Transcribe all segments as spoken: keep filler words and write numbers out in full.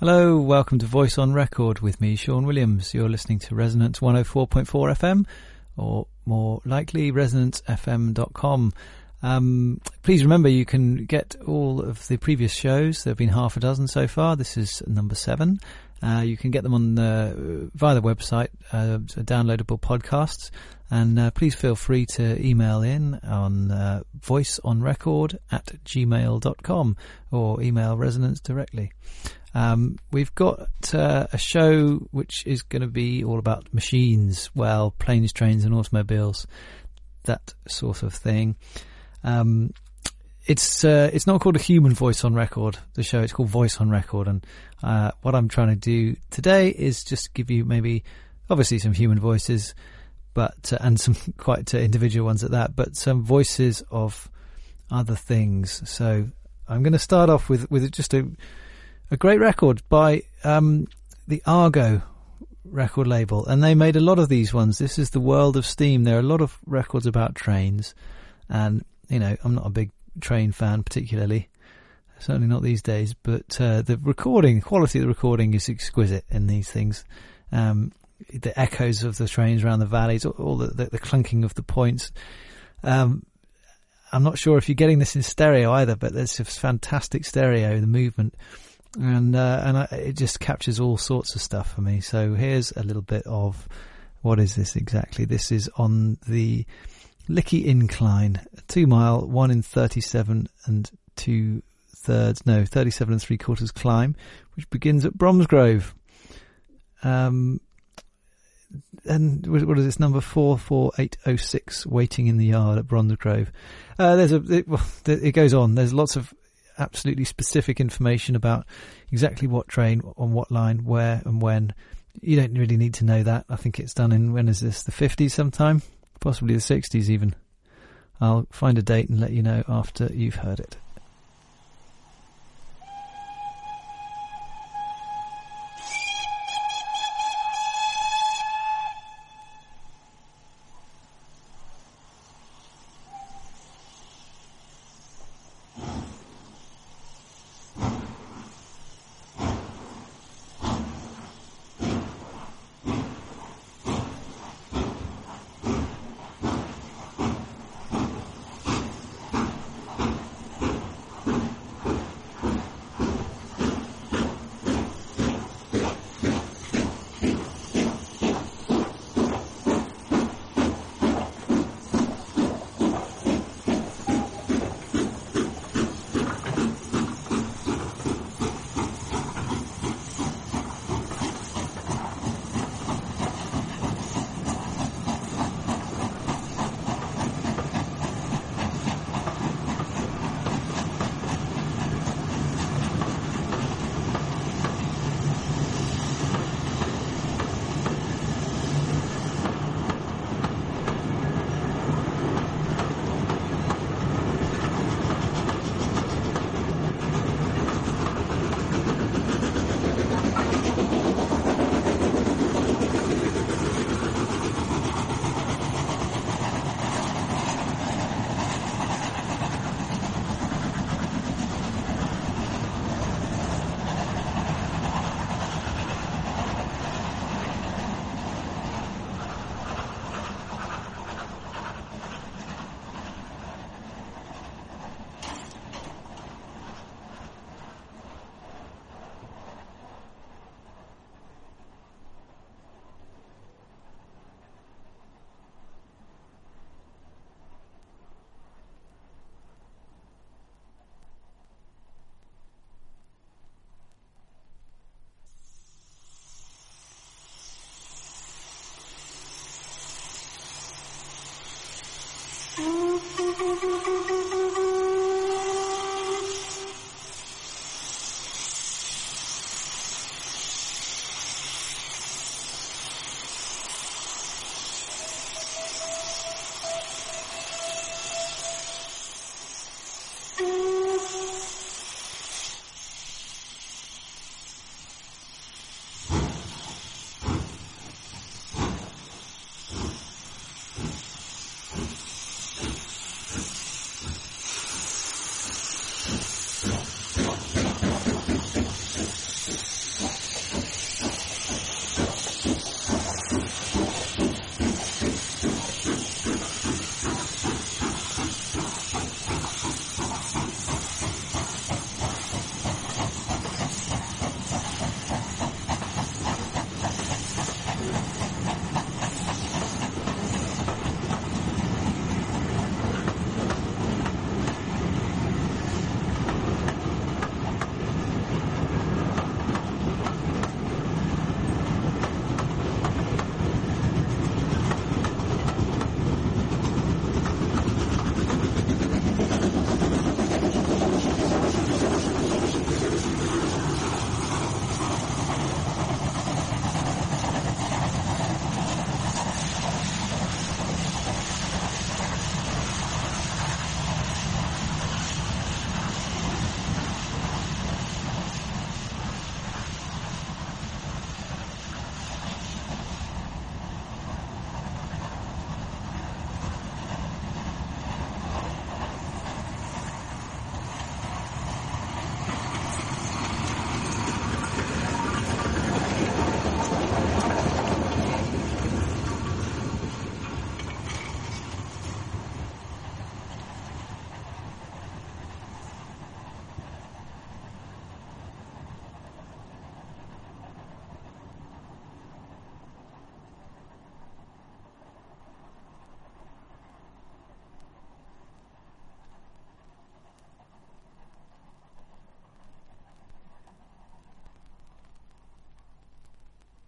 Hello, welcome to Voice on Record with me, Sean Williams. You're listening to Resonance one oh four point four F M, or more likely, resonance f m dot com. Um, please remember you can get all of the previous shows. There have been half a dozen so far. This is number seven. Uh, you can get them on the, via the website, uh, downloadable podcasts. And uh, please feel free to email in on uh, voiceonrecord at gmail dot com or email Resonance directly. Um, we've got uh, a show which is going to be all about machines, well, planes, trains and automobiles, that sort of thing. Um, it's uh, it's not called A Human Voice on Record, the show. It's called Voice on Record. And uh, what I'm trying to do today is just give you maybe, obviously, some human voices, but uh, and some quite uh, individual ones at that, but some voices of other things. So I'm going to start off with, with just a... A great record by um, the Argo record label, and they made a lot of these ones. This is The World of Steam. There are a lot of records about trains, and, you know, I'm not a big train fan particularly, certainly not these days, but uh, the recording, quality of the recording is exquisite in these things. Um, the echoes of the trains around the valleys, all the, the, the clunking of the points. Um, I'm not sure if you're getting this in stereo either, but there's just fantastic stereo, the movement. And uh, and I, it just captures all sorts of stuff for me. So here's a little bit of, what is this exactly? This is on the Lickey Incline, a two mile, one in thirty-seven and two thirds, no, thirty-seven and three quarters climb, which begins at Bromsgrove. Um, and what is this, number four four eight oh six, waiting in the yard at Bromsgrove. Uh, there's a, it, well, it goes on. There's lots of absolutely specific information about exactly what train, on what line, where and when. You don't really need to know that. I think it's done in, when is this, the fifties sometime? Possibly the sixties even. I'll find a date and let you know after you've heard it.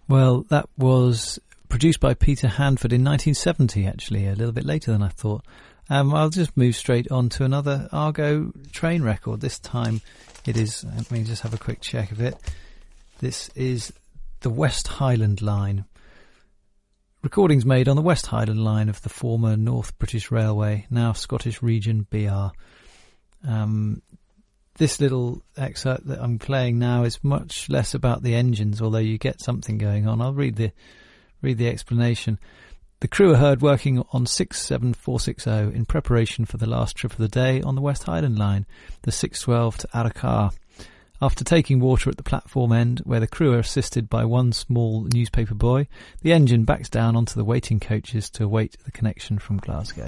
Well, that was produced by Peter Hanford in nineteen seventy, actually, a little bit later than I thought. Um, I'll just move straight on to another Argo train record. This time it is, let me just have a quick check of it. This is the West Highland Line. Recordings made on the West Highland Line of the former North British Railway, now Scottish Region B R. Um, this little excerpt that I'm playing now is much less about the engines, although you get something going on. I'll read the read the explanation. The crew are heard working on six seven four six zero in preparation for the last trip of the day on the West Highland Line, the six twelve to Arrochar. After taking water at the platform end, where the crew are assisted by one small newspaper boy, the engine backs down onto the waiting coaches to await the connection from Glasgow.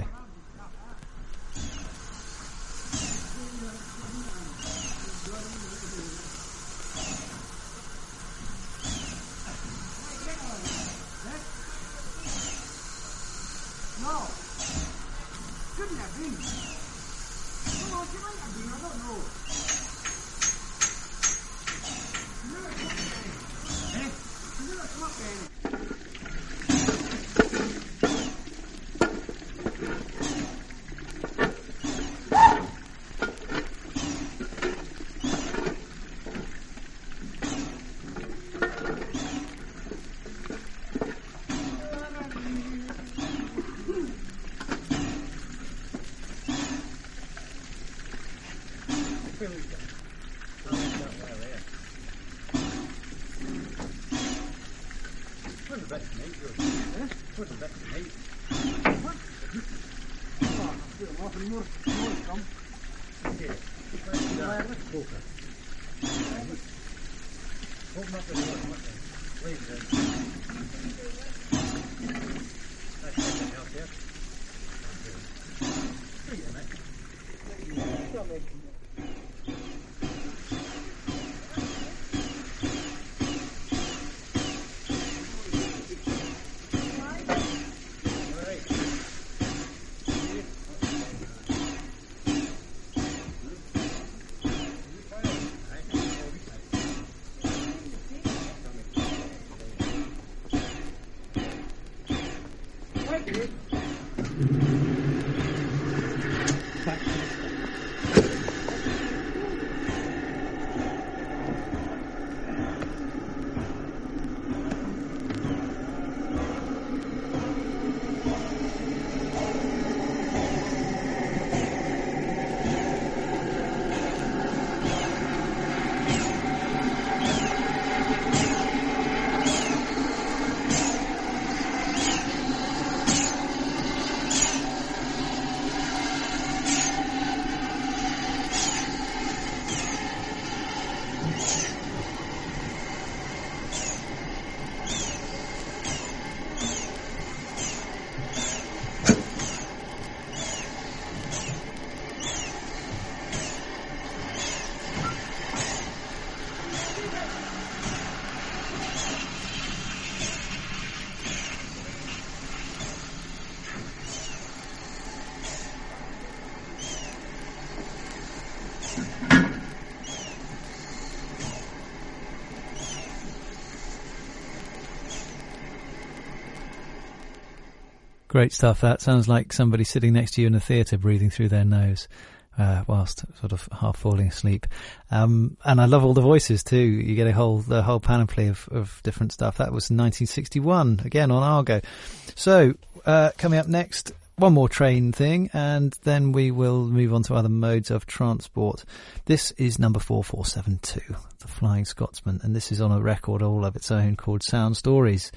Great stuff. That sounds like somebody sitting next to you in a theatre breathing through their nose uh, whilst sort of half falling asleep. Um, and I love all the voices too. You get a whole the whole panoply of, of different stuff. That was nineteen sixty-one, again on Argo. So uh, coming up next, one more train thing, and then we will move on to other modes of transport. This is number four four seven two, The Flying Scotsman, and this is on a record all of its own called Sound Stories.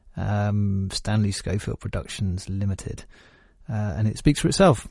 Um, Stanley Schofield Productions Limited, uh, and it speaks for itself.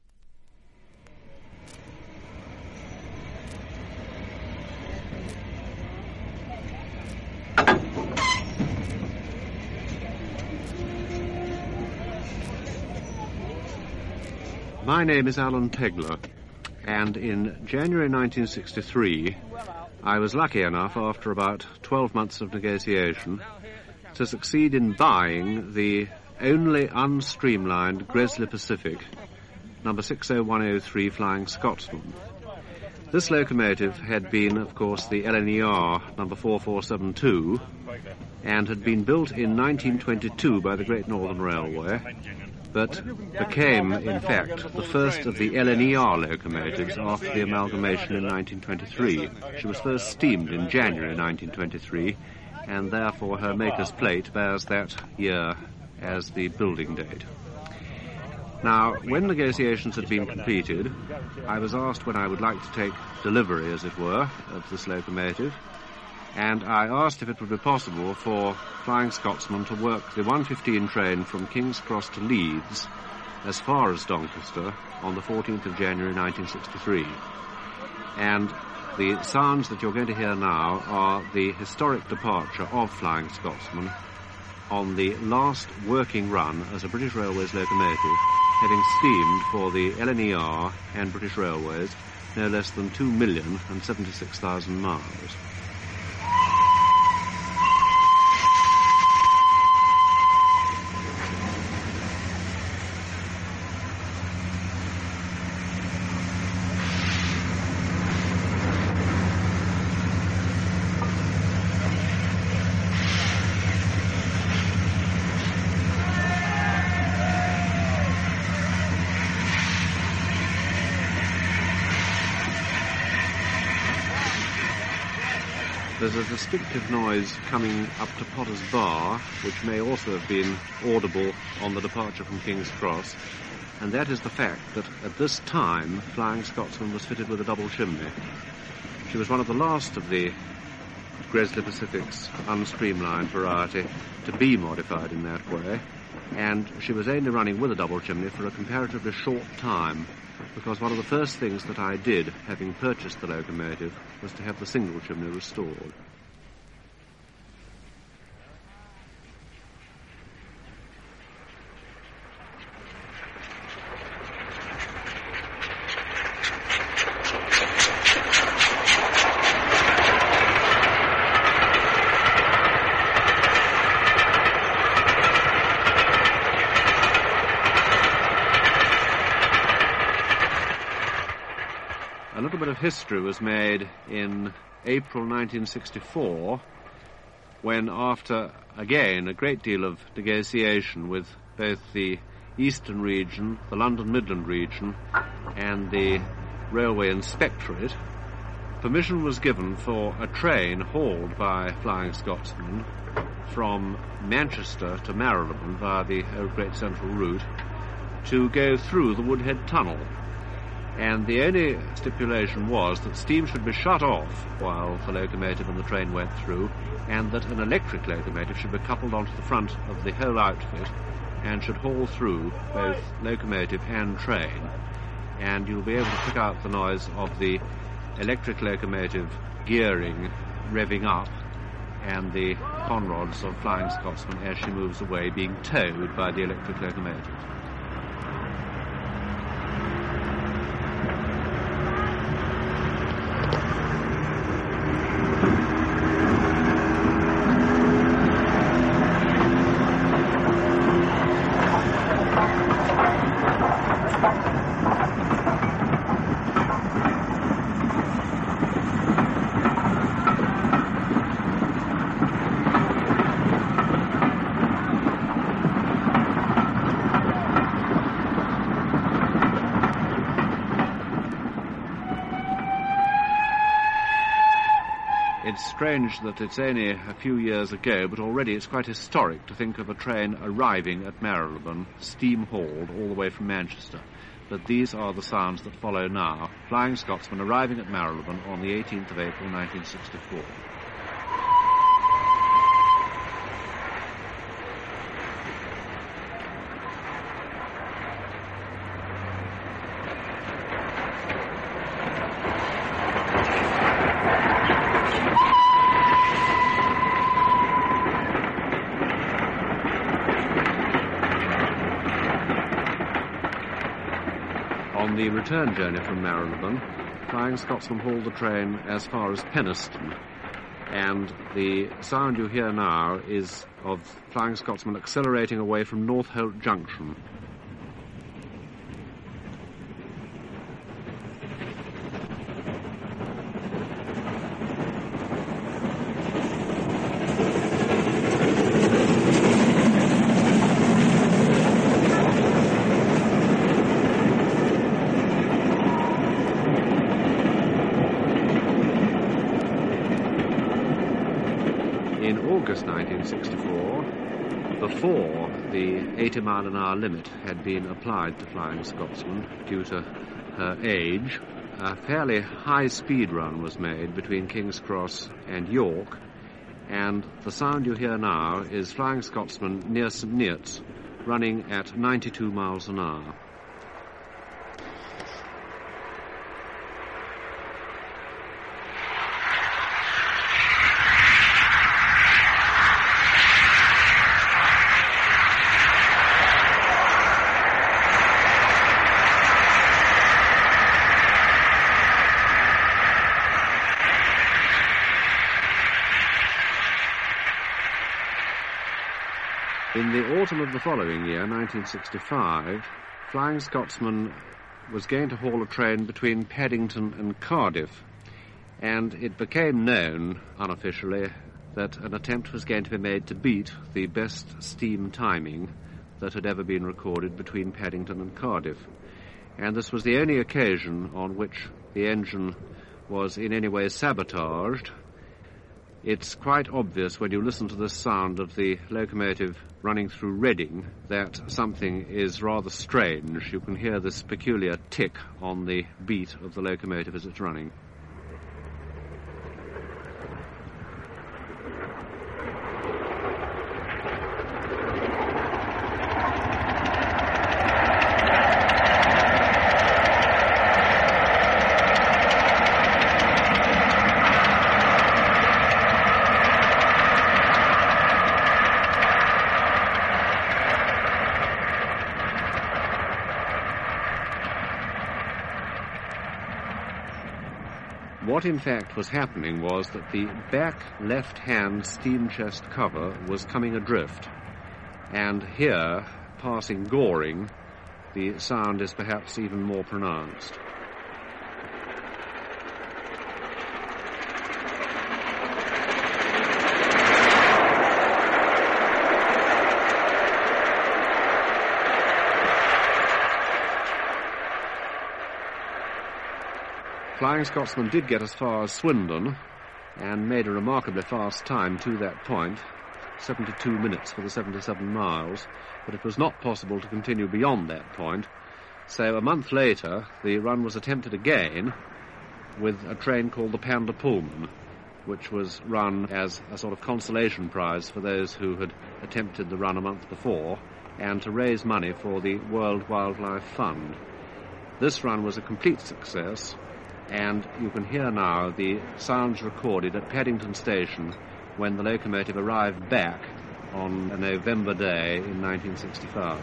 My name is Alan Pegler, and in January nineteen sixty-three I was lucky enough, after about twelve months of negotiation, to succeed in buying the only unstreamlined Gresley Pacific, number six oh one oh three Flying Scotsman. This locomotive had been, of course, the L N E R number four four seven two, and had been built in nineteen twenty-two by the Great Northern Railway, but became, in fact, the first of the L N E R locomotives after the amalgamation in nineteen twenty-three. She was first steamed in January nineteen twenty-three, and therefore her maker's plate bears that year as the building date. Now, when negotiations had been completed, I was asked when I would like to take delivery, as it were, of this locomotive, and I asked if it would be possible for Flying Scotsman to work the one fifteen train from King's Cross to Leeds as far as Doncaster on the fourteenth of January nineteen sixty-three. And the sounds that you're going to hear now are the historic departure of Flying Scotsman on the last working run as a British Railways locomotive, having steamed for the L N E R and British Railways no less than two million and seventy-six thousand miles. There's a distinctive noise coming up to Potter's Bar, which may also have been audible on the departure from King's Cross, and that is the fact that at this time Flying Scotsman was fitted with a double chimney. She was one of the last of the Gresley Pacific's unstreamlined variety to be modified in that way, and she was only running with a double chimney for a comparatively short time, because one of the first things that I did, having purchased the locomotive, was to have the single chimney restored. A little bit of history was made in April nineteen sixty-four, when, after, again, a great deal of negotiation with both the Eastern region, the London Midland region, and the Railway Inspectorate, permission was given for a train hauled by Flying Scotsman from Manchester to Marylebone via the Old Great Central Route to go through the Woodhead Tunnel. And the only stipulation was that steam should be shut off while the locomotive and the train went through, and that an electric locomotive should be coupled onto the front of the whole outfit and should haul through both locomotive and train. And you'll be able to pick out the noise of the electric locomotive gearing, revving up, and the conrods of Flying Scotsman as she moves away being towed by the electric locomotive. It's strange that it's only a few years ago, but already it's quite historic to think of a train arriving at Marylebone, steam-hauled all the way from Manchester. But these are the sounds that follow now. Flying Scotsman arriving at Marylebone on the eighteenth of April nineteen sixty-four. On the return journey from Marylebone, Flying Scotsman hauled the train as far as Penistone, and the sound you hear now is of Flying Scotsman accelerating away from Northolt Junction. In August nineteen sixty-four, before the eighty mile an hour limit had been applied to Flying Scotsman due to her age, a fairly high speed run was made between King's Cross and York, and the sound you hear now is Flying Scotsman near St Neots, running at ninety-two miles an hour. In the autumn of the following year, nineteen sixty-five, Flying Scotsman was going to haul a train between Paddington and Cardiff, and it became known, unofficially, that an attempt was going to be made to beat the best steam timing that had ever been recorded between Paddington and Cardiff. And this was the only occasion on which the engine was in any way sabotaged. It's quite obvious when you listen to the sound of the locomotive running through Reading that something is rather strange. You can hear this peculiar tick on the beat of the locomotive as it's running. What in fact was happening was that the back left-hand steam chest cover was coming adrift, and here, passing Goring, the sound is perhaps even more pronounced. Flying Scotsman did get as far as Swindon and made a remarkably fast time to that point, seventy-two minutes for the seventy-seven miles, but it was not possible to continue beyond that point. So a month later, the run was attempted again with a train called the Panda Pullman, which was run as a sort of consolation prize for those who had attempted the run a month before and to raise money for the World Wildlife Fund. This run was a complete success, and you can hear now the sounds recorded at Paddington Station when the locomotive arrived back on a November day in nineteen sixty-five.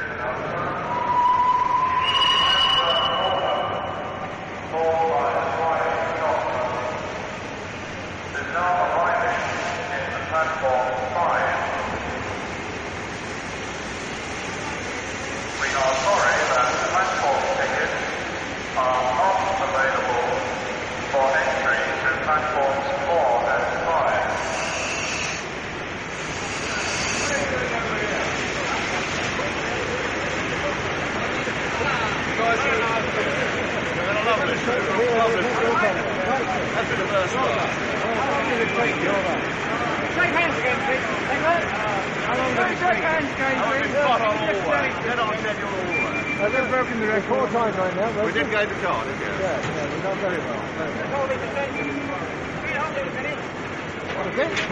We did go to Cardiff, yes. Yeah, yeah, we've done very well. What is it?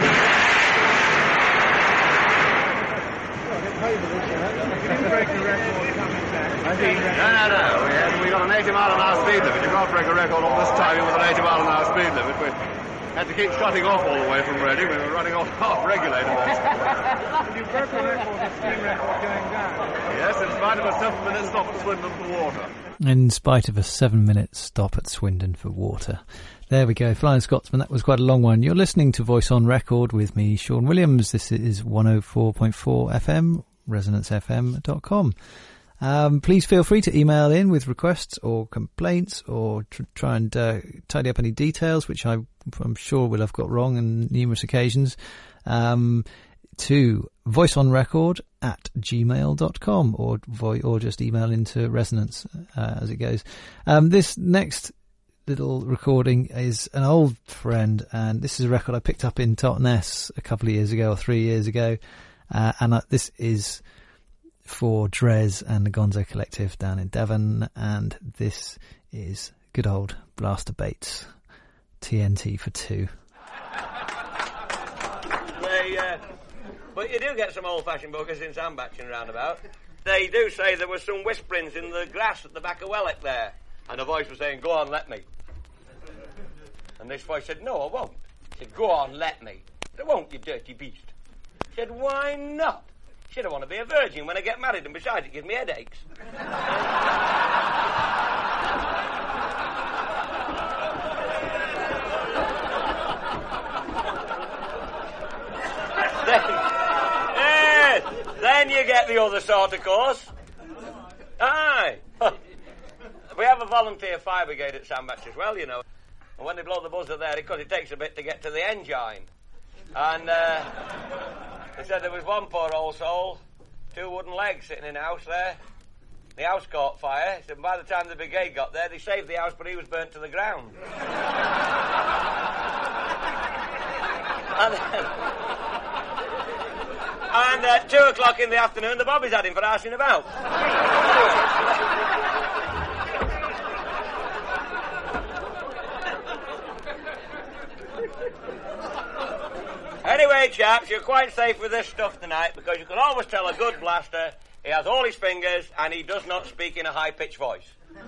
Well, I get paid for this, you know. You didn't break the record coming back. No, no, no. We, had, we got an eighty mile an hour speed limit. You can't break a record all this time with an eighty mile an hour speed limit. We had to keep shutting off all the way from Reading. We were running off half regulator. You broke the record, the speed record going down. Yes, in spite of a seven minute stop at Swindon for water. In spite of a seven-minute stop at Swindon for water. There we go, Flying Scotsman. That was quite a long one. You're listening to Voice on Record with me, Sean Williams. This is one oh four point four F M, resonance f m dot com. Um, please feel free to email in with requests or complaints or tr- try and uh, tidy up any details, which I, I'm sure will have got wrong on numerous occasions, um, to voiceonrecord at gmail dot com or vo- or just email into Resonance uh, as it goes. Um, this next little recording is an old friend, and this is a record I picked up in Totnes a couple of years ago or three years ago. Uh, and uh, this is for Drez and the Gonzo Collective down in Devon, and this is good old Blaster Bates, T N T for two. They, uh, but you do get some old-fashioned buggers in Sandbach and roundabout. They do say there were some whisperings in the grass at the back of Wellock there, and a voice was saying, "Go on, let me." And this voice said, "No, I won't." He said, "Go on, let me." I said, "I won't, you dirty beast." He said, "Why not?" I said, "I want to be a virgin when I get married, and besides, it gives me headaches." then, yes, then you get the other sort, of course. Aye. We have a volunteer fire brigade at Sandbach as well, you know. And when they blow the buzzer there, because it takes a bit to get to the engine. And uh, they said there was one poor old soul, two wooden legs sitting in the house there. The house caught fire. He said by the time the brigade got there, they saved the house, but he was burnt to the ground. and then, and at two o'clock in the afternoon, the bobbies had him for arsing about. Anyway, chaps, you're quite safe with this stuff tonight, because you can always tell a good blaster he has all his fingers and he does not speak in a high-pitched voice.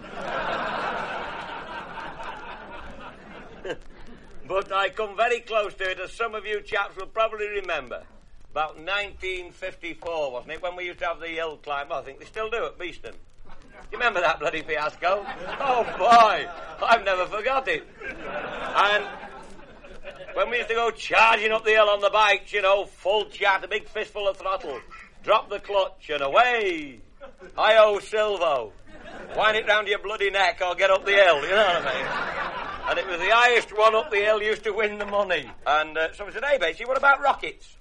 But I come very close to it, as some of you chaps will probably remember. About nineteen fifty-four, wasn't it, when we used to have the hill climb? Well, I think they still do at Beeston. Do you remember that bloody fiasco? Oh, boy, I've never forgot it. And when we used to go charging up the hill on the bikes, you know, full chat, a big fistful of throttle, drop the clutch and away. Hi-ho, Silvo. Wind it round your bloody neck or get up the hill, you know what I mean? And it was the highest one up the hill used to win the money. And uh, so we said, "Hey, Batesy, what about rockets?"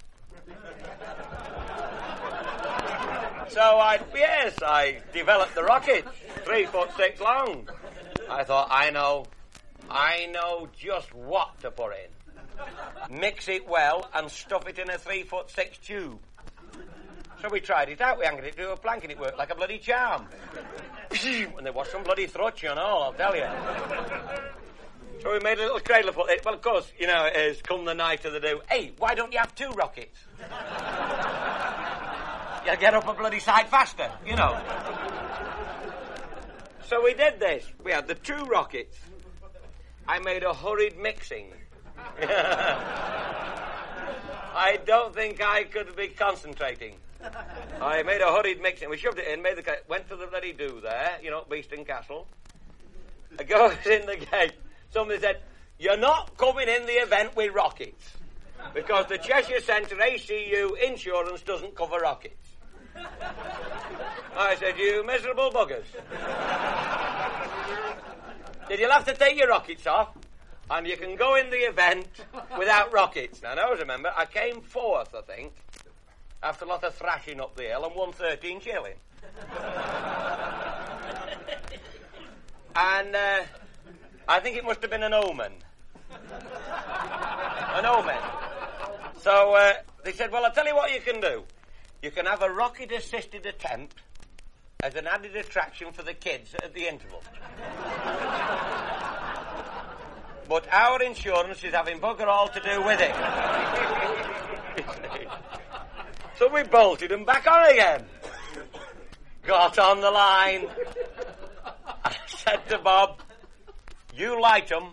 So I, yes, I developed the rockets, three foot six long. I thought, I know, I know just what to put in. Mix it well and stuff it in a three foot six tube. So we tried it out. We anchored it to a plank and it worked like a bloody charm. And there was some bloody thrutch and all, I'll tell you. So we made a little cradle for it. Well, of course, you know, it is come the night of the do. Hey, why don't you have two rockets? You'll get up a bloody sight faster, you know. So we did this. We had the two rockets. I made a hurried mixing. I don't think I could be concentrating. I made a hurried mixing. We shoved it in, made the went to the bloody do there, you know, Beeston Castle. I goes in the gate. Somebody said, "You're not coming in the event with rockets, because the Cheshire Centre A C U insurance doesn't cover rockets." I said, "You miserable buggers. Did you'll have to take your rockets off, and you can go in the event without rockets." Now, I always remember, I came fourth, I think, after a lot of thrashing up the hill, and won thirteen shilling. And uh, I think it must have been an omen. An omen. So uh, they said, "Well, I'll tell you what you can do. You can have a rocket-assisted attempt as an added attraction for the kids at the interval. But our insurance is having bugger all to do with it." So we bolted them back on again. Got on the line. I said to Bob, "You light them,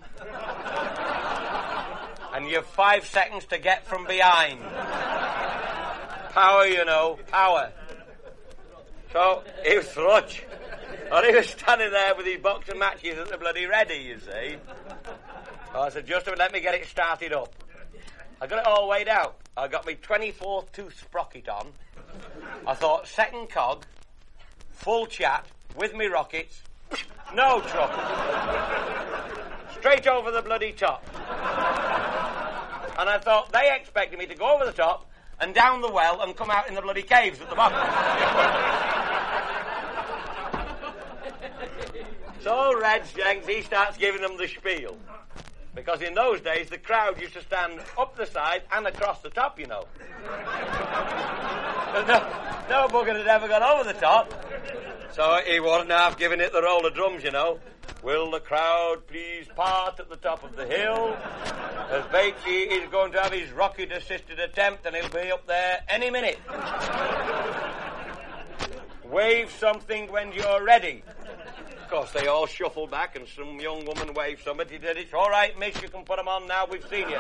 and you've five seconds to get from behind." Power, you know, power. So he was thrutch. And he was standing there with his box of matches at the bloody ready, you see. So I said, "Just a minute, let me get it started up." I got it all weighed out. I got me twenty-four tooth sprocket on. I thought, second cog, full chat, with me rockets, no trouble. Straight over the bloody top. And I thought, they expected me to go over the top and down the well and come out in the bloody caves at the bottom. So Reg Jenks, he starts giving them the spiel. Because in those days, the crowd used to stand up the side and across the top, you know. no, no bugger had ever gone over the top. So he wasn't half giving it the roll of drums, you know. Will the crowd please part at the top of the hill? As Batesy is going to have his rocket-assisted attempt, and he'll be up there any minute. Wave something when you're ready. Of course, they all shuffled back, and some young woman waved somebody. Did it. All right, miss, you can put them on now. We've seen you.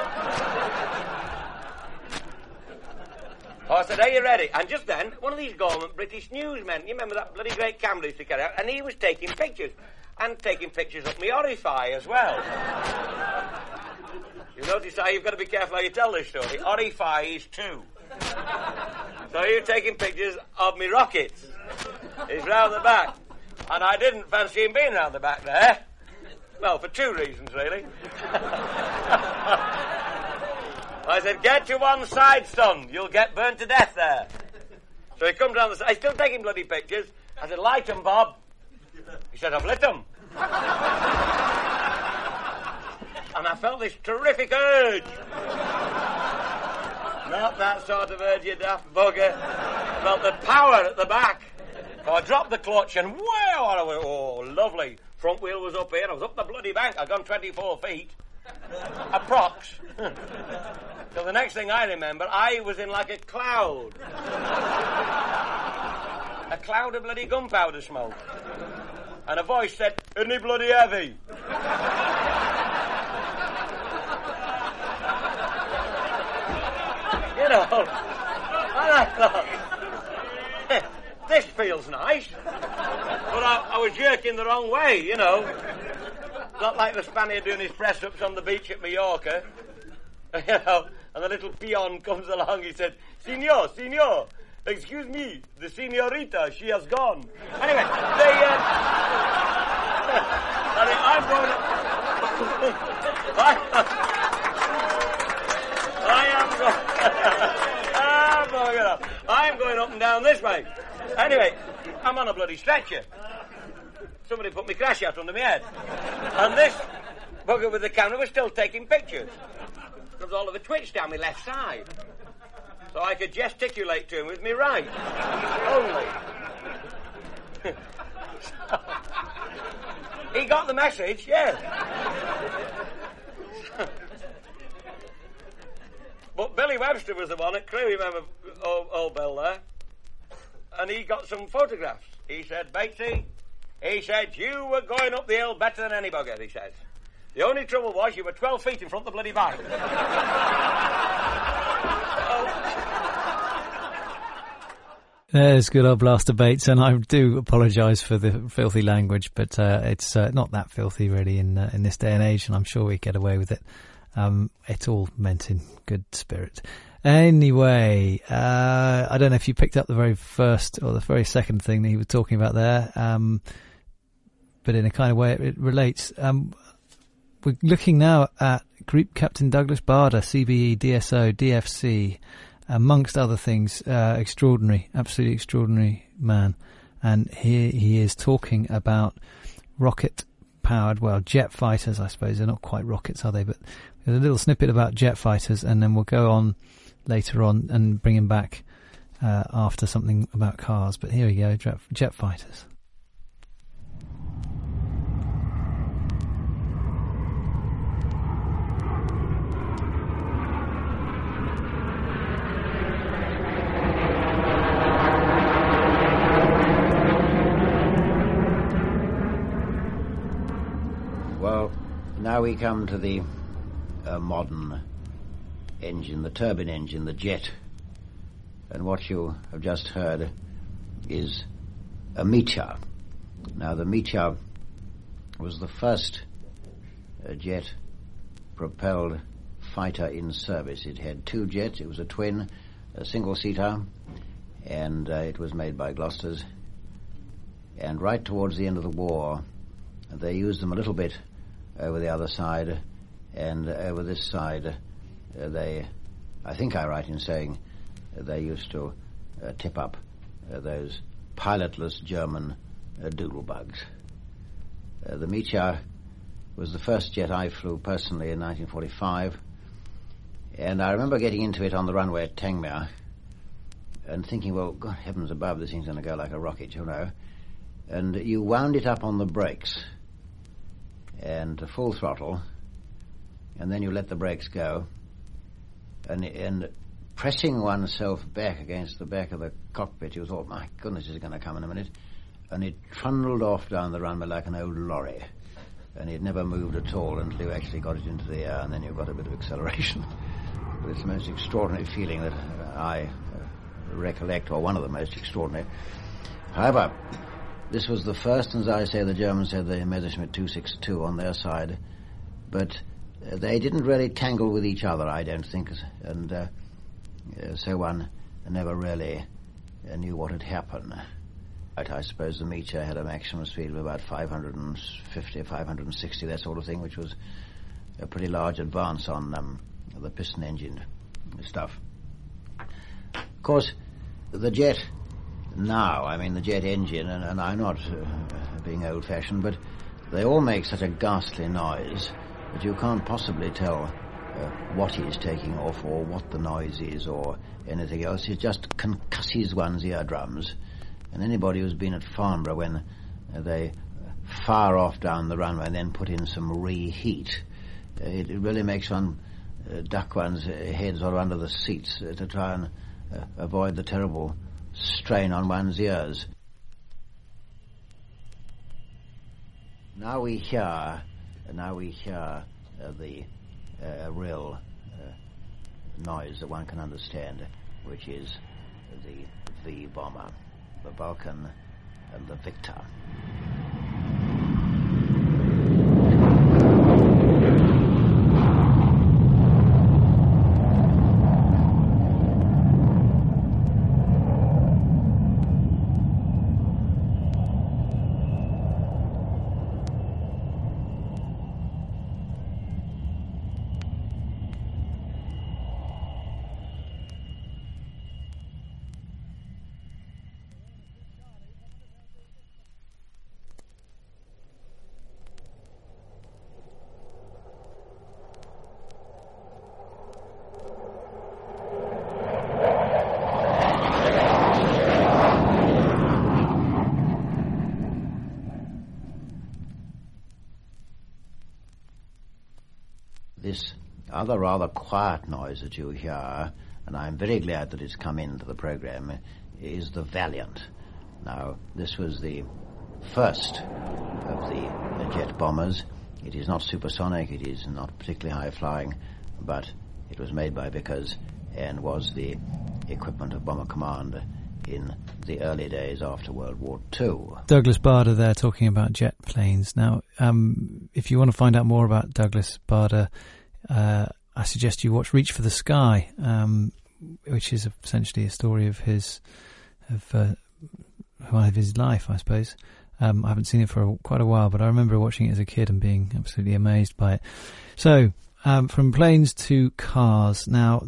Oh, I said, are you ready? And just then, one of these government British newsmen, you remember that bloody great camera used to carry out, and he was taking pictures. And taking pictures of me orify as well. You notice how you've got to be careful how you tell this story. Orify is two. So you're taking pictures of me rockets. He's round the back. And I didn't fancy him being round the back there. Well, for two reasons, really. I said, get to one side, son. You'll get burnt to death there. So he comes down the side. He's still taking bloody pictures. I said, light 'em, Bob. He said, I've lit 'em. And I felt this terrific urge. Not that sort of urge, you daft bugger. I felt the power at the back. So I dropped the clutch and wow, I went, oh, lovely. Front wheel was up here. I was up the bloody bank. I'd gone twenty-four feet. Approx. So the next thing I remember, I was in like a cloud. A cloud of bloody gunpowder smoke. And a voice said, isn't he bloody heavy? You know, and I thought, this feels nice. But I, I was jerking the wrong way, you know. Not like the Spaniard doing his press-ups on the beach at Mallorca. You know, and the little peon comes along, he said, Signor, Signor, excuse me, the señorita, she has gone. Anyway, they, uh, I mean, I'm going I, I am going, I'm going up. I'm going up and down this way. Anyway, I'm on a bloody stretcher. Somebody put me crash out under my head. And this bugger with the camera was still taking pictures. There was all of a twitch down my left side. So I could gesticulate to him with me right. Only. So, he got the message, yes. But Billy Webster was the one at Crewe, remember old, old Bill there? And he got some photographs. He said, Batesy, he said, you were going up the hill better than any bugger, he said. The only trouble was you were twelve feet in front of the bloody bike. There's good old Blaster Bates, and I do apologise for the filthy language, but uh, it's uh, not that filthy really in uh, in this day and age, and I'm sure we get away with it. Um, it's all meant in good spirit. Anyway, uh, I don't know if you picked up the very first or the very second thing that he was talking about there, um, but in a kind of way it, it relates. Um, we're looking now at Group Captain Douglas Bader, C B E, D S O, D F C, amongst other things. Uh, extraordinary, absolutely extraordinary man. And here he is talking about rocket-powered, well, jet fighters, I suppose. They're not quite rockets, are they? But there's a little snippet about jet fighters, and then we'll go on later on and bring him back uh, after something about cars. But here we go, jet, jet fighters. Well, now we come to the uh, modern engine, the turbine engine, the jet. And what you have just heard is a Meteor. Now, the Meteor was the first uh, jet-propelled fighter in service. It had two jets. It was a twin, a single-seater, and uh, it was made by Gloucesters. And right towards the end of the war, they used them a little bit over the other side, and uh, over this side, uh, they, I think I'm right in saying, uh, they used to uh, tip up uh, those pilotless German uh, doodlebugs. Uh, the Meteor was the first jet I flew personally in nineteen forty-five, and I remember getting into it on the runway at Tangmere and thinking, well, God heavens above, this thing's going to go like a rocket, you know. And you wound it up on the brakes and full throttle, and then you let the brakes go, and and pressing oneself back against the back of the cockpit, you thought, my goodness, this is going to come in a minute, and it trundled off down the runway like an old lorry, and it never moved at all until you actually got it into the air, and then you got a bit of acceleration. But it's the most extraordinary feeling that I uh, recollect, or one of the most extraordinary. However, this was the first, and as I say, the Germans had the Messerschmitt two sixty-two on their side, but uh, they didn't really tangle with each other, I don't think, and uh, uh, so one never really uh, knew what had happened. I suppose the Meteor had a maximum speed of about five hundred fifty, five hundred sixty, that sort of thing, which was a pretty large advance on um, the piston engine stuff. Of course, the jet now, I mean the jet engine, and, and I'm not uh, being old-fashioned, but they all make such a ghastly noise that you can't possibly tell uh, what is taking off or what the noise is or anything else. It just concusses one's eardrums. And anybody who's been at Farnborough when uh, they fire off down the runway and then put in some reheat, uh, it, it really makes one uh, duck one's head sort of under the seats uh, to try and uh, avoid the terrible strain on one's ears. Now we hear, now we hear uh, the uh, real uh, noise that one can understand, which is the V bomber, the Vulcan and the Victor. This other rather quiet noise that you hear, and I'm very glad that it's come into the program, is the Valiant. Now, this was the first of the jet bombers. It is not supersonic, it is not particularly high-flying, but it was made by Vickers and was the equipment of Bomber Command in the early days after World War Two. Douglas Bader there talking about jet planes. Now, um, if you want to find out more about Douglas Bader, uh, I suggest you watch Reach for the Sky, um, which is essentially a story of his of, uh, well, of his life, I suppose. Um, I haven't seen it for a, quite a while, but I remember watching it as a kid and being absolutely amazed by it. So, um, from planes to cars. Now,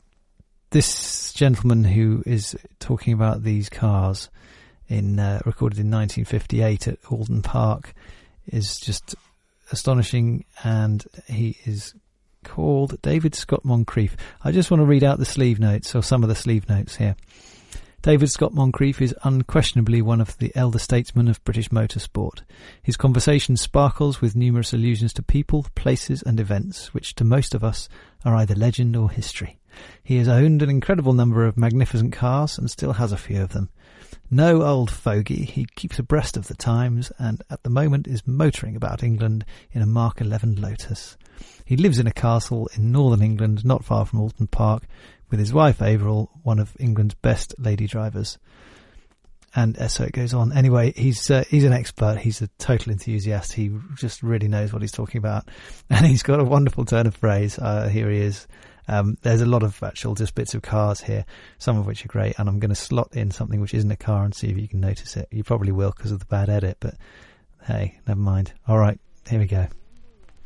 this gentleman who is talking about these cars, in uh, recorded in nineteen fifty-eight at Alden Park, is just astonishing, and he is called David Scott Moncrief. I just want to read out the sleeve notes, or some of the sleeve notes here. David Scott Moncrief is unquestionably one of the elder statesmen of British motorsport. His conversation sparkles with numerous allusions to people, places and events, which to most of us are either legend or history. He has owned an incredible number of magnificent cars and still has a few of them. No old fogey, he keeps abreast of the times and at the moment is motoring about England in a Mark eleven Lotus. He lives in a castle in northern England, not far from Alton Park, with his wife Averil, one of England's best lady drivers. And uh, so it goes on. Anyway, he's uh, he's an expert. He's a total enthusiast. He just really knows what he's talking about. And he's got a wonderful turn of phrase. Uh, here he is. Um, there's a lot of actual just bits of cars here, some of which are great. And I'm going to slot in something which isn't a car and see if you can notice it. You probably will because of the bad edit, but hey, never mind. All right, here we go.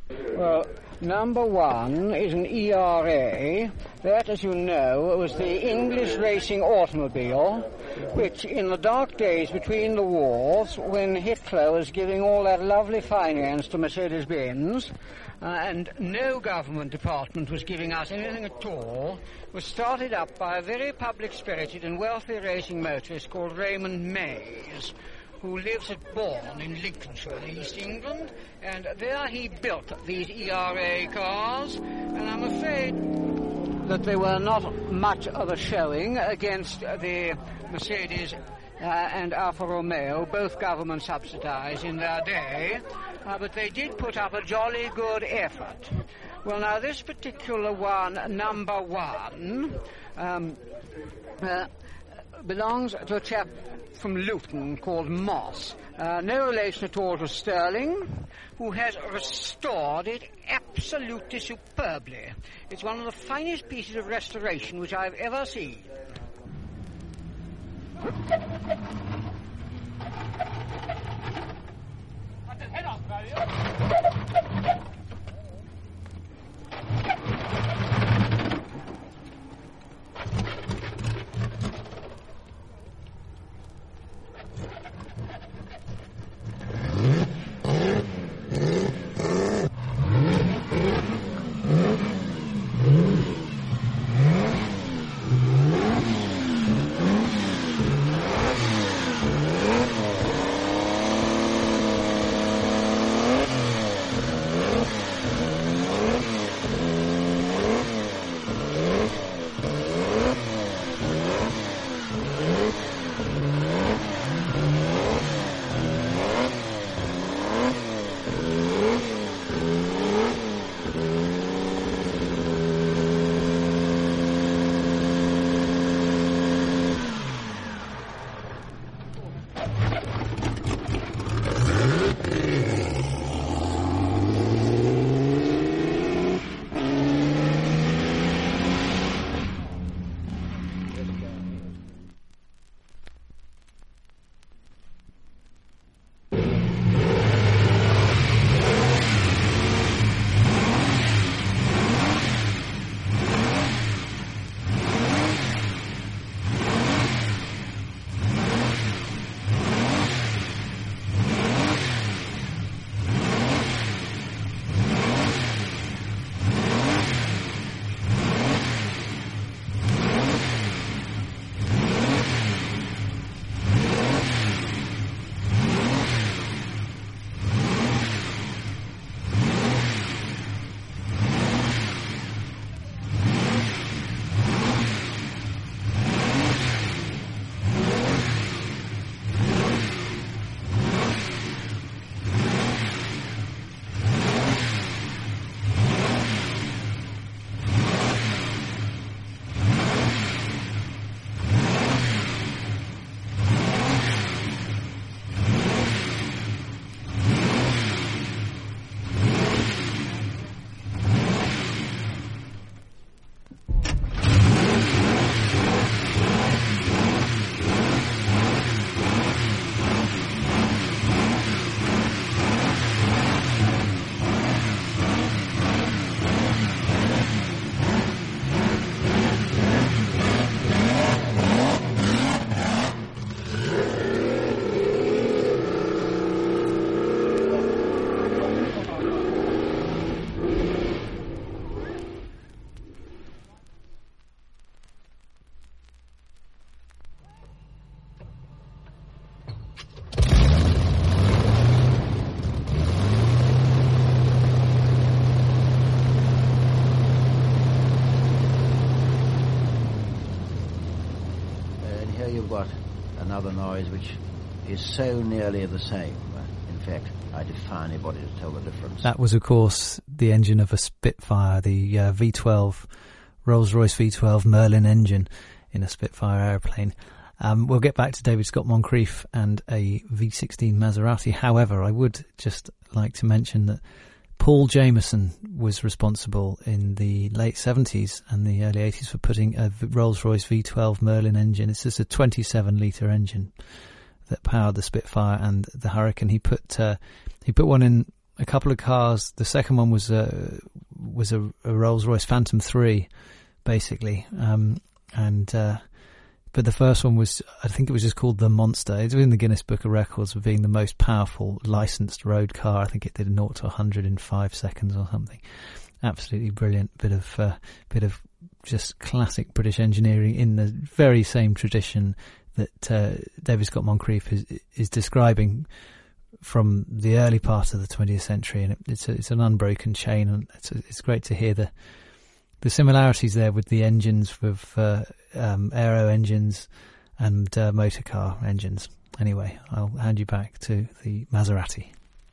Well, number one is an E R A. That, as you know, was the English racing automobile, which in the dark days between the wars, when Hitler was giving all that lovely finance to Mercedes-Benz, uh, and no government department was giving us anything at all, was started up by a very public-spirited and wealthy racing motorist called Raymond Mays, who lives at Bourne in Lincolnshire, East England, and there he built these E R A cars, and I'm afraid that they were not much of a showing against the Mercedes uh, and Alfa Romeo, both government subsidized in their day, uh, but they did put up a jolly good effort. Well, now, this particular one, number one, um, uh, belongs to a chap from Luton called Moss, uh, no relation at all to Sterling, who has restored it absolutely superbly. It's one of the finest pieces of restoration which I've ever seen. Another noise which is so nearly the same. In fact, I defy anybody to tell the difference. That was, of course, the engine of a Spitfire, the uh, V twelve, Rolls-Royce V twelve Merlin engine in a Spitfire aeroplane. Um, we'll get back to David Scott Moncrief and a V sixteen Maserati. However, I would just like to mention that Paul Jameson was responsible in the late seventies and the early eighties for putting a Rolls-Royce V twelve Merlin engine. It's just a twenty-seven litre engine that powered the Spitfire and the Hurricane. He put uh, he put one in a couple of cars. The second one was a was a, a Rolls-Royce Phantom three, basically, um, and uh, but the first one was, I think it was just called the Monster. It's in the Guinness Book of Records for being the most powerful licensed road car. I think it did zero to one hundred in five seconds or something. Absolutely brilliant bit of uh, bit of just classic British engineering in the very same tradition that uh, David Scott Moncrief is, is describing from the early part of the twentieth century, and it, it's a, it's an unbroken chain, and it's a, it's great to hear the the similarities there with the engines, with uh, um, aero engines and uh, motor car engines. Anyway, I'll hand you back to the Maserati.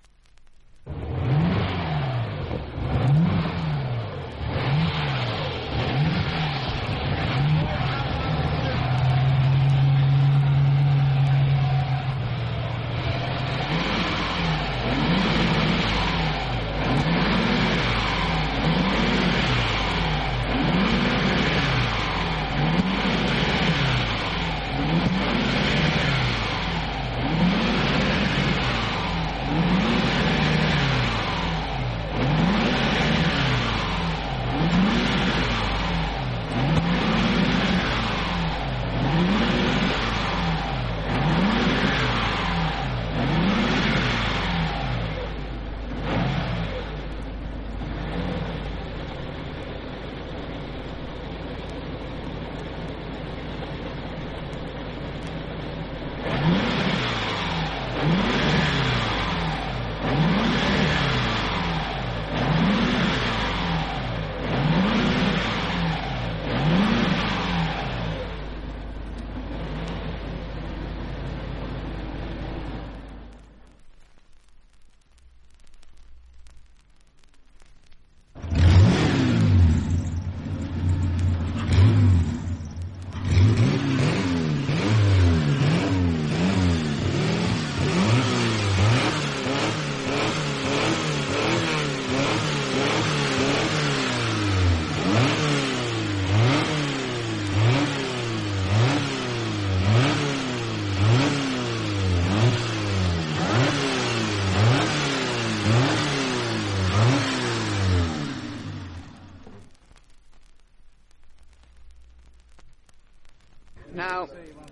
Now,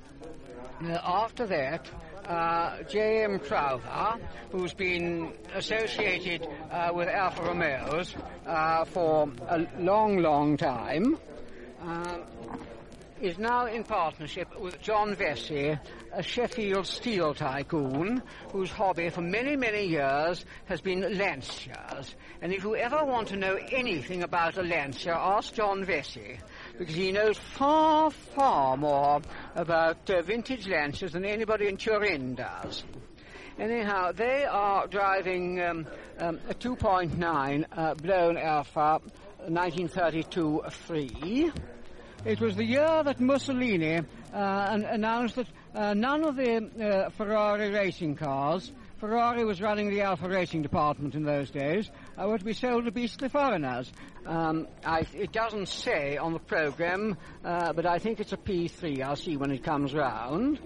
uh, after that, uh, J M Crowther, who's been associated uh, with Alfa Romeos uh, for a long, long time, uh, is now in partnership with John Vesey, a Sheffield steel tycoon whose hobby for many, many years has been Lanciers. And if you ever want to know anything about a Lancia, ask John Vesey, because he knows far, far more about uh, vintage Lanciers than anybody in Turin does. Anyhow, they are driving um, um, a two point nine uh, blown Alfa nineteen thirty-two three. It was the year that Mussolini uh, an- announced that uh, none of the uh, Ferrari racing cars, Ferrari was running the Alfa racing department in those days, uh, were to be sold to beastly foreigners. Um, I, it doesn't say on the programme, uh, but I think it's a P three. I'll see when it comes round.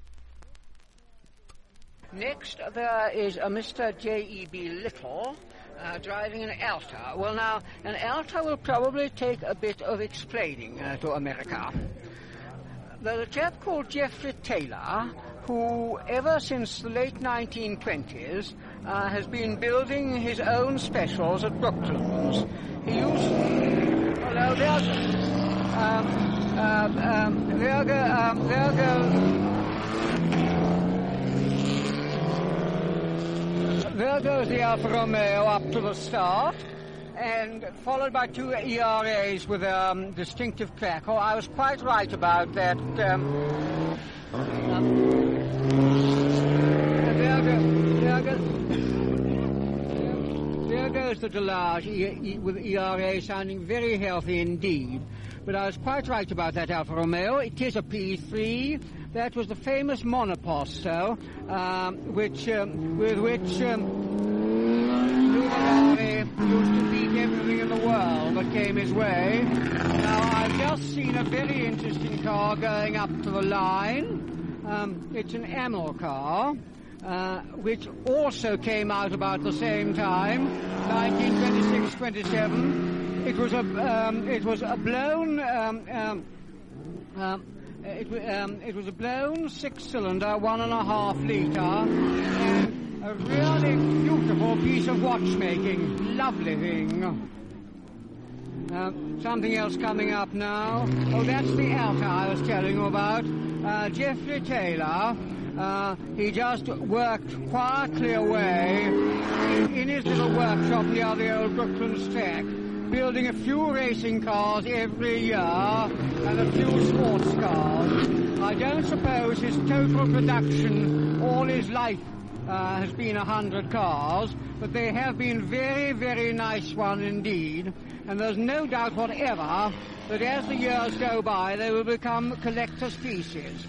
Next, there is a Mister J E B Little, Uh, driving an Alta. Well, now, an Alta will probably take a bit of explaining uh, to America. There's a chap called Geoffrey Taylor, who, ever since the late nineteen twenties, uh, has been building his own specials at Brooklands. He used... Oh, no, there's... Um, um, um, there go... Um, there go... There goes the Alfa Romeo up to the start, and followed by two E R As with a um, distinctive crackle. I was quite right about that. Um, um, there, go, there, go, there goes the Delage e, e, with E R A sounding very healthy indeed. But I was quite right about that Alfa Romeo. It is a P three. That was the famous Monoposto, um, which, um, with which um, Nuvolari used to beat everything in the world that came his way. Now, I've just seen a very interesting car going up to the line. Um, it's an Amel car, uh, which also came out about the same time, nineteen twenty-six twenty-seven. It was a, um, it was a blown... Um, um, um, It, um, it was a blown six-cylinder, one and a half litre, and a really beautiful piece of watchmaking. Lovely thing. Uh, something else coming up now. Oh, that's the Alta I was telling you about. Uh, Geoffrey Taylor. Uh, he just worked quietly away in his little workshop near the old Brooklands track, building a few racing cars every year and a few sports cars. I don't suppose his total production all his life uh, has been a hundred cars, but they have been very, very nice ones indeed. And there's no doubt whatever that as the years go by, they will become collector's pieces.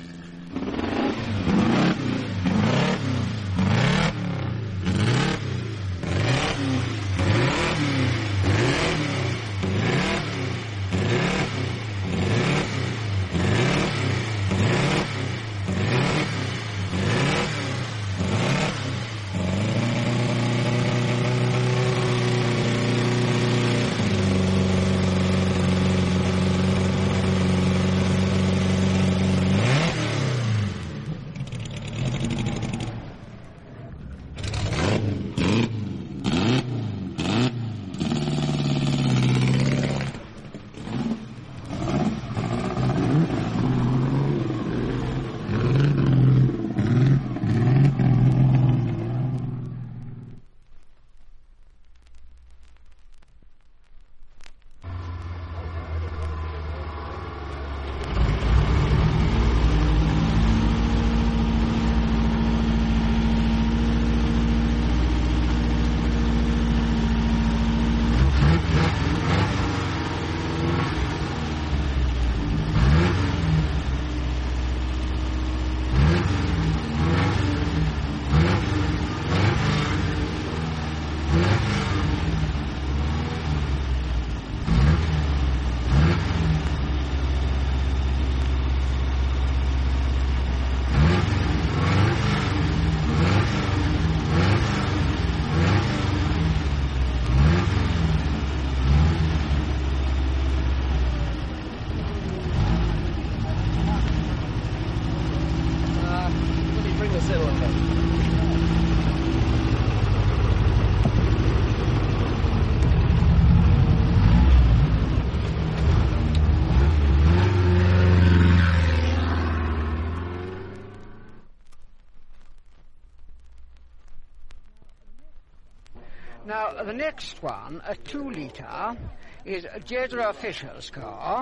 Now, the next one, a two-litre, is Jedra Fisher's car.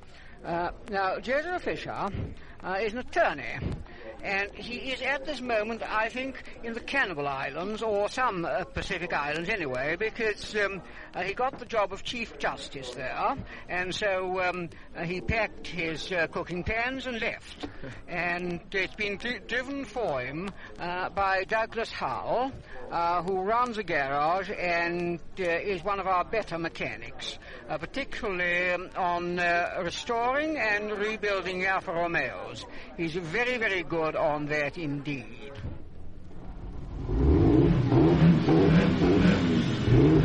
Uh, now, Jedra Fisher uh, is an attorney, and he is at this moment, I think, in the Cannibal Islands, or some uh, Pacific Islands anyway, because um, uh, he got the job of Chief Justice there, and so um, uh, he packed his uh, cooking pans and left. And it's been dri- driven for him uh, by Douglas Hull, uh, who runs a garage and uh, is one of our better mechanics, uh, particularly um, on uh, restoring and rebuilding Alfa Romeos. He's very, very good on that indeed.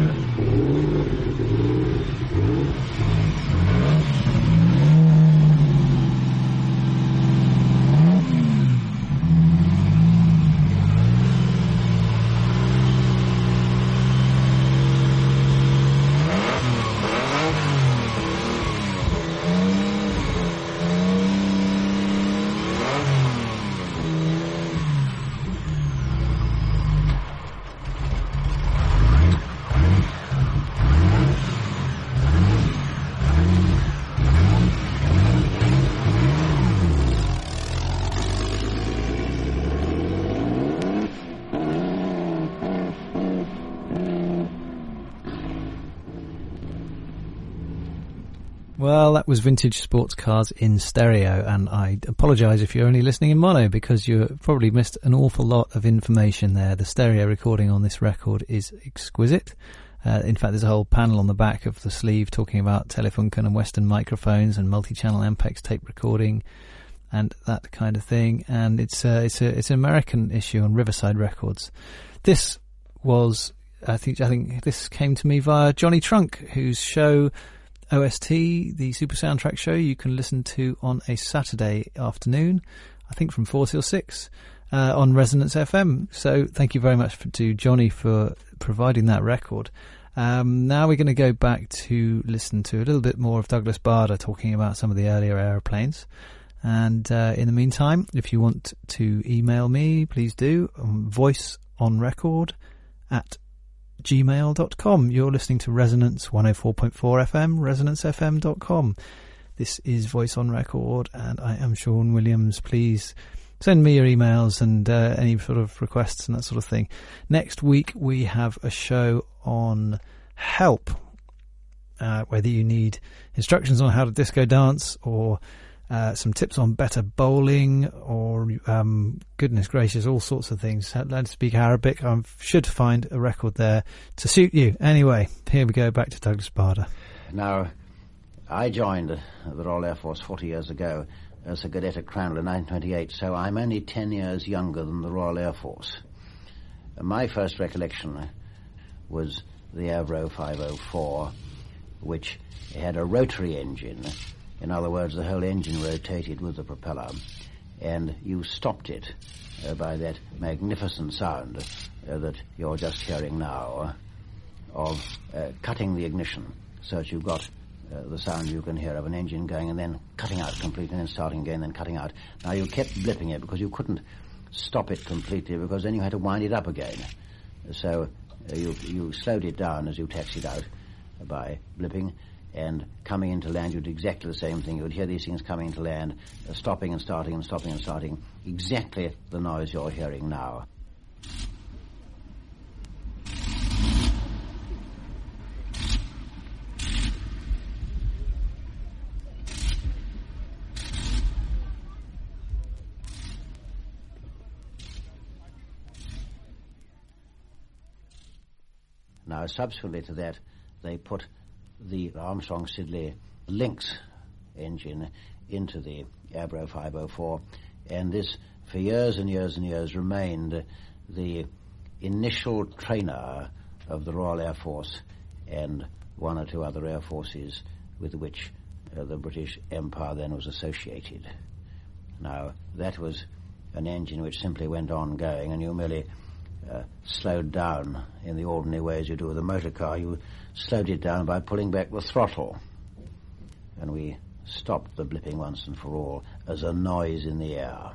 Well, that was Vintage Sports Cars in stereo, and I apologise if you're only listening in mono, because you probably missed an awful lot of information there. The stereo recording on this record is exquisite. Uh, in fact, there's a whole panel on the back of the sleeve talking about Telefunken and Western microphones and multi-channel Ampex tape recording and that kind of thing. And it's uh, it's a it's an American issue on Riverside Records. This was, I think, I think this came to me via Johnny Trunk, whose show O S T, the Super Soundtrack Show, you can listen to on a Saturday afternoon, I think from four till six. Uh, on Resonance F M. So thank you very much for, to Johnny for providing that record. Um, now we're going to go back to listen to a little bit more of Douglas Bader talking about some of the earlier aeroplanes. And uh, in the meantime, if you want to email me, please do. Um, voiceonrecord at gmail dot com. You're listening to Resonance one oh four point four F M, resonance f m dot com. This is Voice on Record, and I am Sean Williams. Please send me your emails and uh, any sort of requests and that sort of thing. Next week we have a show on help, uh, whether you need instructions on how to disco dance or uh, some tips on better bowling or, um, goodness gracious, all sorts of things. Learn to speak Arabic. I should find a record there to suit you. Anyway, here we go, back to Douglas Bader. Now, I joined the Royal Air Force forty years ago as a cadet at Cranwell in nineteen twenty-eight, so I'm only ten years younger than the Royal Air Force. My first recollection was the Avro five oh four, which had a rotary engine. In other words, the whole engine rotated with the propeller, and you stopped it uh, by that magnificent sound uh, that you're just hearing now of uh, cutting the ignition, so that you've got Uh, the sound you can hear of an engine going and then cutting out completely and then starting again and then cutting out. Now, you kept blipping it because you couldn't stop it completely, because then you had to wind it up again. So uh, you you slowed it down as you taxied out by blipping, and coming into land you did exactly the same thing. You would hear these things coming into land, uh, stopping and starting and stopping and starting, exactly the noise you're hearing now. Now, subsequently to that, they put the Armstrong Siddeley Lynx engine into the Avro five oh four, and this, for years and years and years, remained the initial trainer of the Royal Air Force and one or two other air forces with which uh, the British Empire then was associated. Now, that was an engine which simply went on going, and you merely Uh, slowed down in the ordinary way as you do with a motor car. You slowed it down by pulling back the throttle, and we stopped the blipping once and for all as a noise in the air.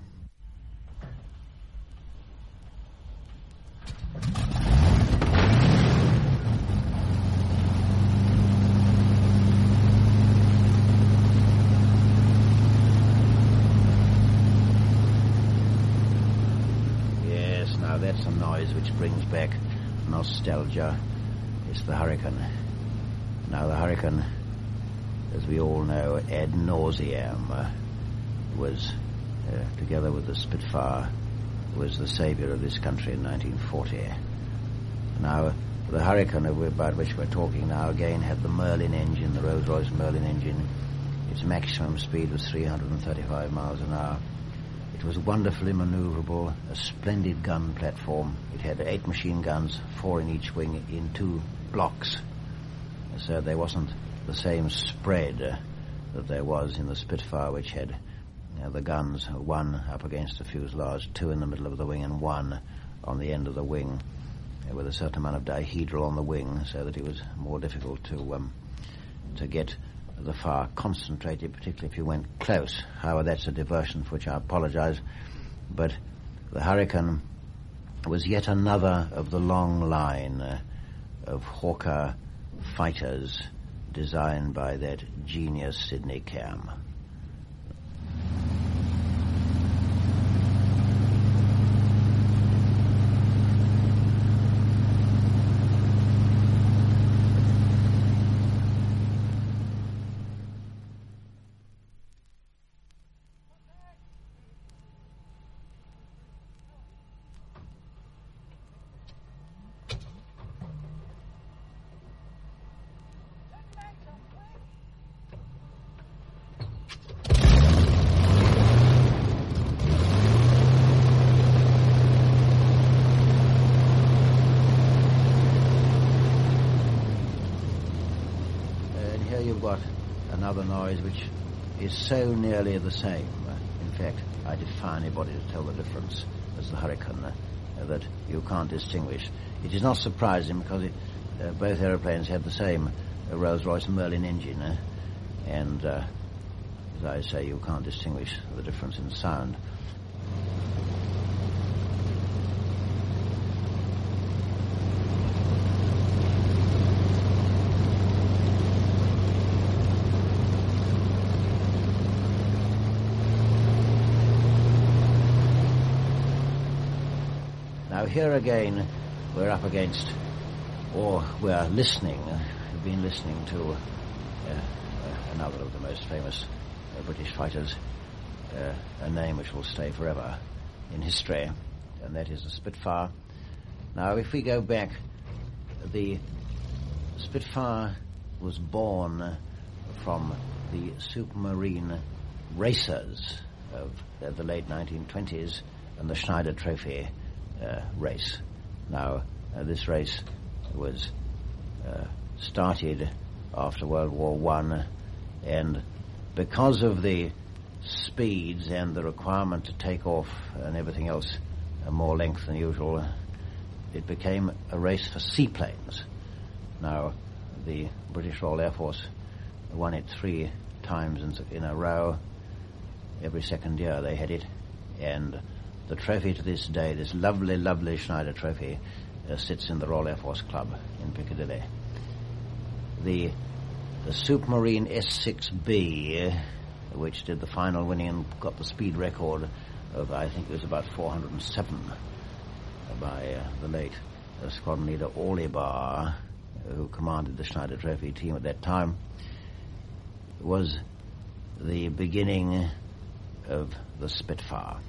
That's a noise which brings back nostalgia. It's the Hurricane. Now, the Hurricane, as we all know, ad nauseam, uh, was, uh, together with the Spitfire, was the saviour of this country in nineteen forty. Now, the Hurricane about which we're talking now again had the Merlin engine, the Rolls-Royce Merlin engine. Its maximum speed was three hundred thirty-five miles an hour. It was wonderfully manoeuvrable, a splendid gun platform. It had eight machine guns, four in each wing, in two blocks. So there wasn't the same spread uh, that there was in the Spitfire, which had you know, the guns, one up against the fuselage, two in the middle of the wing, and one on the end of the wing, uh, with a certain amount of dihedral on the wing, so that it was more difficult to um, to get the fire concentrated, particularly if you went close. However, that's a diversion for which I apologize. But the Hurricane was yet another of the long line uh, of Hawker fighters designed by that genius Sidney Cam. noise which is so nearly the same. In fact, I defy anybody to tell the difference as the Hurricane uh, that you can't distinguish. It is not surprising because it, uh, both aeroplanes had the same uh, Rolls-Royce Merlin engine, uh, and uh, as I say, you can't distinguish the difference in sound. Now here again we're up against, or we're listening, uh, we've been listening to uh, uh, another of the most famous uh, British fighters, uh, a name which will stay forever in history, and that is the Spitfire. Now if we go back, the Spitfire was born from the Supermarine racers of uh, the late nineteen twenties and the Schneider Trophy Uh, race. Now, uh, this race was uh, started after World War One, and because of the speeds and the requirement to take off and everything else uh, more length than usual, it became a race for seaplanes. Now, the British Royal Air Force won it three times in, in a row. Every second year they had it, and the trophy to this day, this lovely, lovely Schneider Trophy, uh, sits in the Royal Air Force Club in Piccadilly. The, the Supermarine S six B, uh, which did the final winning and got the speed record of, I think it was about four hundred seven, uh, by uh, the late uh, squadron leader Orlibar, uh, who commanded the Schneider Trophy team at that time, was the beginning of the Spitfire.